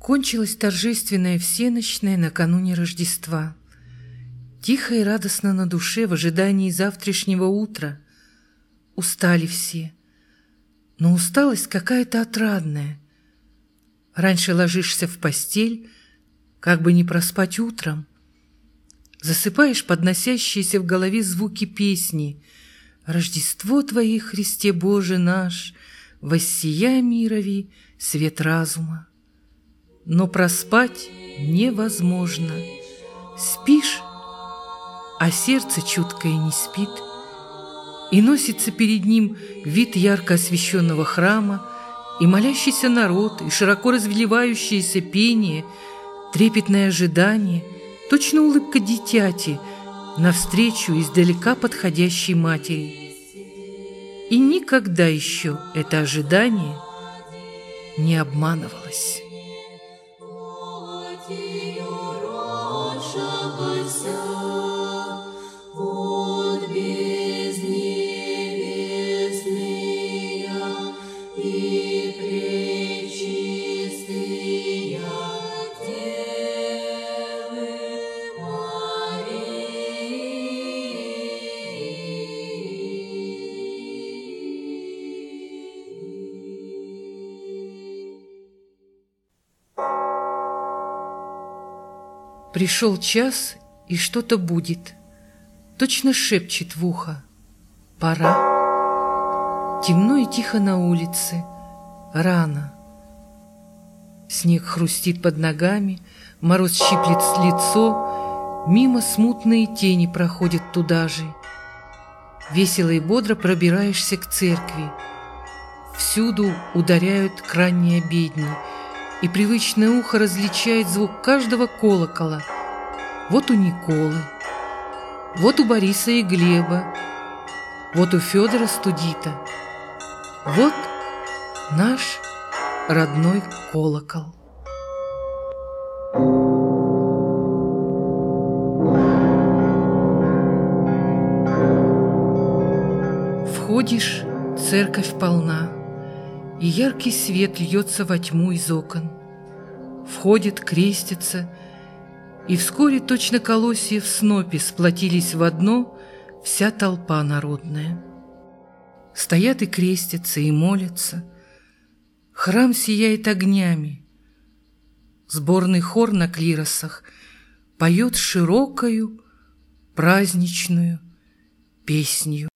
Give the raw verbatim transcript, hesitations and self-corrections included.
Кончилась торжественная всенощная накануне Рождества. Тихо и радостно на душе в ожидании завтрашнего утра. Устали все, но усталость какая-то отрадная. Раньше ложишься в постель, как бы не проспать утром. Засыпаешь подносящиеся в голове звуки песни: «Рождество Твое, Христе Боже наш, воссия мирови свет разума». Но проспать невозможно. Спишь, а сердце чуткое не спит, и носится перед ним вид ярко освещенного храма, и молящийся народ, и широко разливающееся пение, трепетное ожидание, точно улыбка дитяти навстречу издалека подходящей матери. И никогда еще это ожидание не обманывалось. Пришел час, и что-то будет. Точно шепчет в ухо: пора. Темно и тихо на улице. Рано. Снег хрустит под ногами, мороз щиплет лицо, мимо смутные тени проходят туда же. Весело и бодро пробираешься к церкви. Всюду ударяют к ранней обедни, и привычное ухо различает звук каждого колокола. Вот у Николы, вот у Бориса и Глеба, вот у Федора Студита, вот наш родной колокол. Входишь, церковь полна, и яркий свет льется во тьму из окон. Входят, крестятся, и вскоре точно колосья в снопе сплотились в одно вся толпа народная. Стоят и крестятся, и молятся. Храм сияет огнями. Сборный хор на клиросах поет широкою праздничную песню.